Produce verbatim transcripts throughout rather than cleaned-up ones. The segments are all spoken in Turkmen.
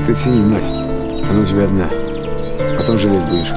Ты цени, мать. Она у тебя одна. Потом жалеть будешь.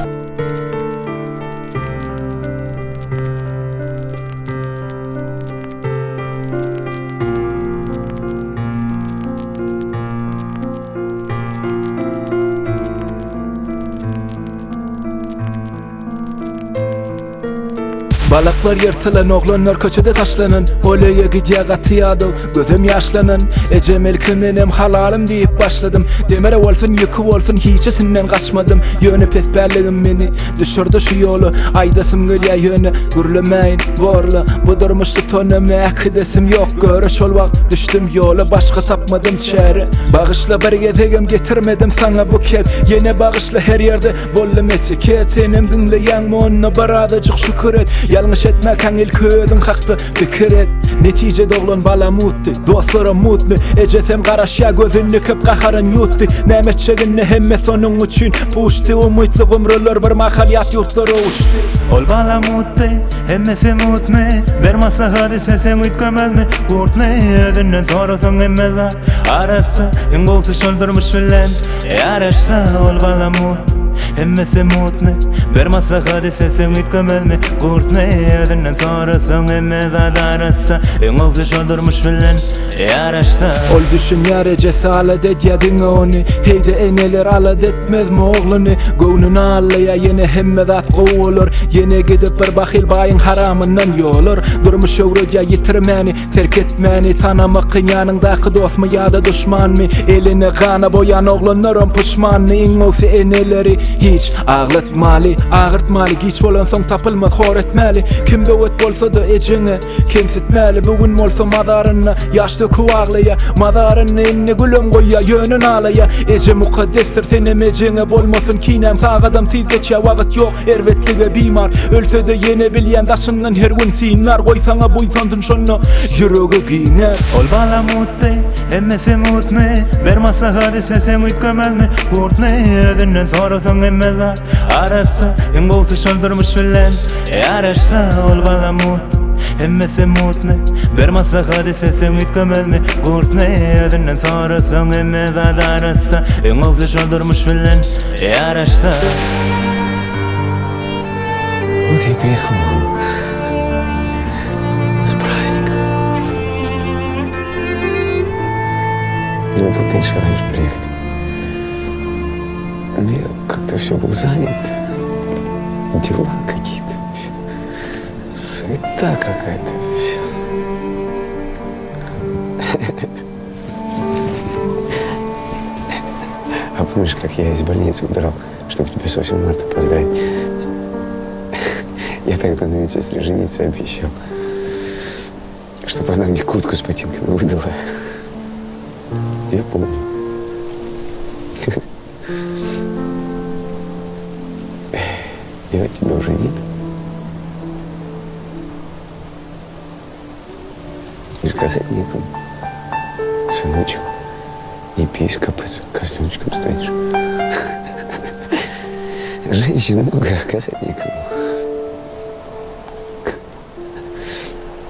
Balaklar yırtılan, oğlanlar köçede taşlanan. Olaya gidiya katıyadım, gözüm yaşlanan. Ecem elkimenim halalım deyip başladım. Demere wolfun yıkı wolfun hiçesinden kaçmadım. Yönü pesberligim beni düşürdü şu yolu. Aydasım gölya yönü gürlemeyin borla. Bu durmuştu tonamak edesim yok. Görüş ol vakt düştüm yola, başka tapmadım çare. Bağışla bir gezegem getirmedim sana bu kez. Yine bağışla her yerde bollum etiket. Senem dinleyen mi onunla baradacık şükür et. Yanlış etme kanil köydün haktı fikir et. Neticede oğlan bala mutlu, dostlarım mutlu. Ecesem karaşya gözünü köp kaharın yuttu. Nemet çeginni hemmet onun için puştu. Umutlu umrular bir mahaliyat yurtları uçtu. Ol bala mutlu, hemmesi mutlu. Vermasa hadise sen ütkömez mi? Kurtlu ödünden sorusun emmeza. Arasa, en golsu şoldurmuş bilen. E araşsa ol bala mutlu, hemmesi mutlu. Vermasa hadise sen ütkömez mi? Kurtlu ödünden sorusun emmeza. Arasa, en golsu şoldurmuş bilen. E araşsa ol düşün yar ecesi alat et yadın onu. Heyde eneler alat etmez mi oğlunu? Gönün ağlaya yine hemmedat kovulur. Yine gidip bir bakil bayın haramından yolur. Durmuş öğrüca yitirmeni, terk etmeni. Tanımakın yanındaki dost mu ya da düşman mı? Elini kana boyan oğlanlarım pişman mı? İnolsi eneleri hiç ağlatmalı, ağırtmalı. Geç olan son tapılmaz hor etmeli. Kim bevet bolsa da ecini kemsitmeli. Bugün molsa madarını yaşlı kuvağlaya. Madarını inni gülüm koya yönün alaya. Ece mukaddestir senem ecine bolmasın kinem. Sağadım tiz geçe vakit yok ervetlige bimar. Ölse de yine bilyen daşından her gün sinler. Koy sana buysandın şunu yüreği giyiner. Ol bala mutlu, hemmesi mutlu. Vermasa hadise sen ütkömez mi? Kurtlu ödünden sorusun emmeza. Arasa, en golsu şoldurmuş bilen. E araşsa ol bala mutlu, hemmesi mutlu. Vermasa hadise sen ütkömez mi? Kurtlu ödünden sorusun emmeza. Arasa, en golsu şoldurmuş bilen. E araşsa. Вот я и приехал, мама. С праздником. Надо было, конечно, раньше приехать. Но я как-то все был занят. Дела какие-то. Суета какая-то. Все. А помнишь, как я из больницы убирал, чтобы тебя с восьмым марта поздравить? Я тогда на медсестре жениться обещал, чтобы она мне куртку с ботинками выдала. Я помню. Я тебя уже нет. И сказать некому. Сыночек, не пей с копытца, козленочком станешь. Женщин много, а сказать некому.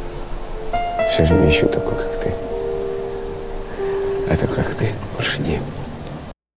Все время ищу такой, как ты. А такой, как ты, больше нет.